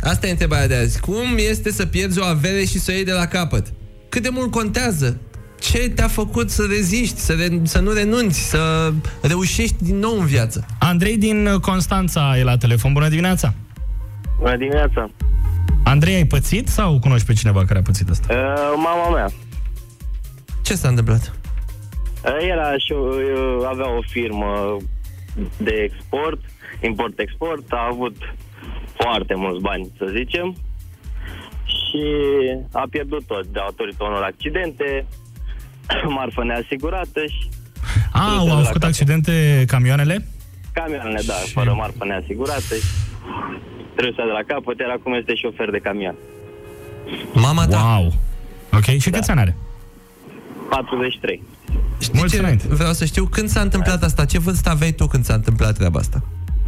Asta e întrebarea de azi. Cum este să pierzi o avere și să o iei de la capăt? Cât de mult contează? Ce te-a făcut să reziști, să nu renunți, să reușești din nou în viață? Andrei din Constanța e la telefon. Bună dimineața! Bună dimineața! Andrei, ai pățit sau cunoști pe cineva care a pățit asta? Mama mea. Ce s-a întâmplat? Avea o firmă de export, import-export, a avut foarte mulți bani, să zicem, și a pierdut tot datorită unor accidente, marfă neasigurată și... Au făcut accidente camioanele? Camioanele, da, fără marfă neasigurată și trebuie să de la capăt, iar acum este șofer de camion. Mama ta? Wow! Ok, și câți ani are? 43. Știi ce? Vreau să știu când s-a întâmplat asta. Ce vârstă aveai tu când s-a întâmplat treaba asta?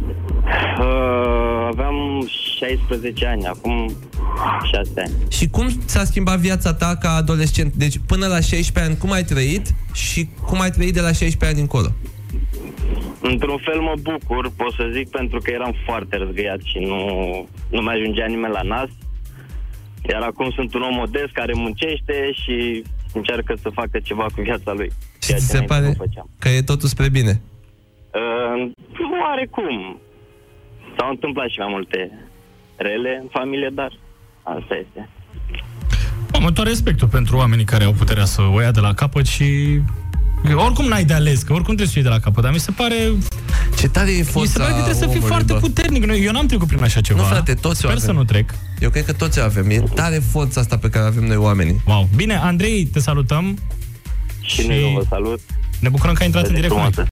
Aveam 16 ani, acum 6 ani. Și cum s-a schimbat viața ta ca adolescent? Deci până la 16 ani, cum ai trăit și cum ai trăit de la 16 ani încolo? Într-un fel mă bucur, pot să zic, pentru că eram foarte răzgăiat și nu mai ajungea nimeni la nas. Iar acum sunt un om modest care muncește și încearcă să facă ceva cu viața lui. Și ți se pare că e totul spre bine? Oarecum. S-au întâmplat și mai multe rele în familie, dar asta este. Am tot respectul pentru oamenii care au puterea să o ia de la capăt și... Oricum n-ai de ales, că oricum trebuie să o iei de la capăt, dar mi se pare... Ce tare e forța. Mi se pare că trebuie să fii foarte puternic. Eu n-am trecut prin așa ceva. Nu, frate, toți Sper să nu trec. Eu cred că toți o avem. E tare forța asta pe care avem noi oamenii. Wow. Bine, Andrei, te salutăm. Și noi vă salut. Ne bucurăm că ai intrat în direct cu noi.